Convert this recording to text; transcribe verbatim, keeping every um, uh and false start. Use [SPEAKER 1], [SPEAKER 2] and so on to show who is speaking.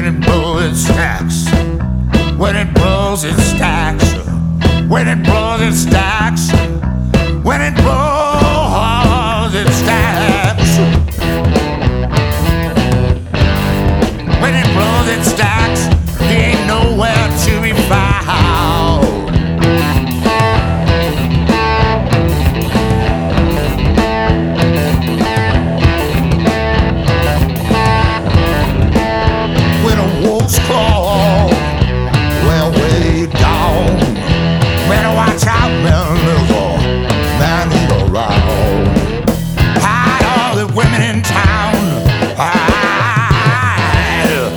[SPEAKER 1] When it blows, it stacks. When it blows, it stacks. When it blows, it stacks. When it blows, it stacks. When it blows, it stacks. He ain't nowhere to be found. When a wolf's claw